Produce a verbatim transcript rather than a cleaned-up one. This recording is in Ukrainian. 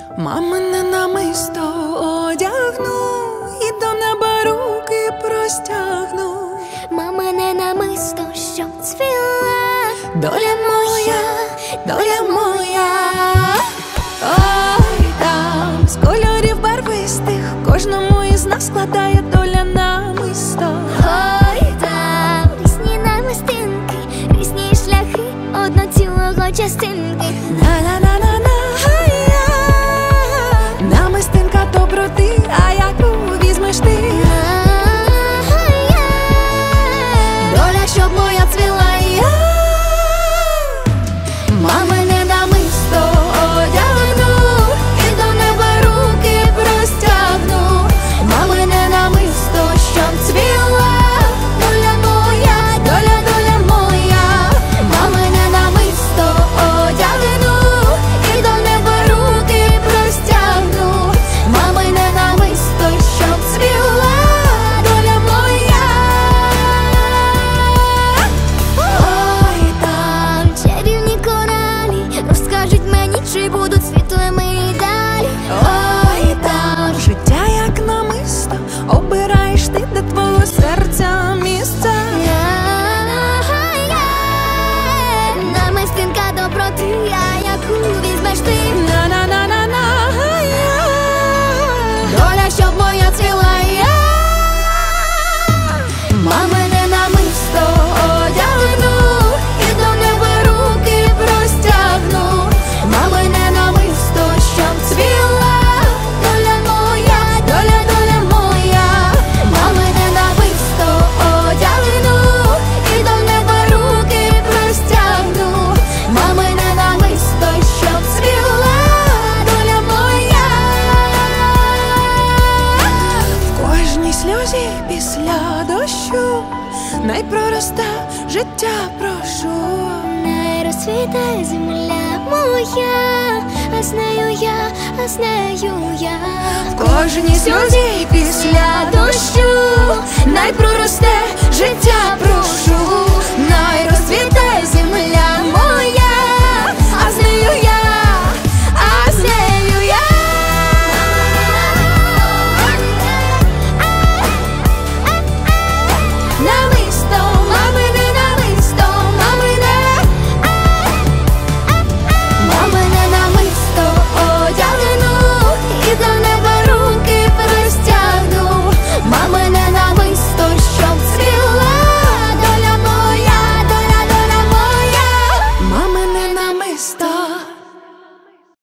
Мамине намисто одягну і до неба руки простягну. Мамине намисто, щоб цвіла Доля моя, доля моя. Ой, там з кольорів барвистих кожному із нас складає доля намисто. Ой, там різні намистинки, різні шляхи одно цілого частинки. На-на-на-на-на, ай-я. Намистинка доброти, а яку візьмеш ти? А-я. Доля, щоб моя цвіла я. Мамине намисто одягну і до неба руки простягну. Мамине намисто, щоб цвіла доля моя, доля, доля моя. Мамине намисто одягну і до неба руки простягну. Мамине намисто, щоб цвіла доля моя. Ой, там чарівні коралі розкажуть мені, чи будуть світлими і далі. Ой, там життя як намисто, обираєш ти, де твого серця місце. А-я. Намистинка доброти, а яку візьмеш ти? На-на-на-на-на, ай-я. Доля, щоб моя ціла я. Мамине намисто одягну і до неба руки простягну. Мамине намисто, щоб цвіла доля моя, доля, доля моя. Мамине намисто одягну і до неба руки простягну. Мамине намисто, щоб цвіла доля моя. В кожній сльозі після дощу най проросте життя, прошу. Не розцвіте земля моя, а з нею я, а з нею я. В кожній сльозі після дощу най проросте життя, прошу. Най розцвіте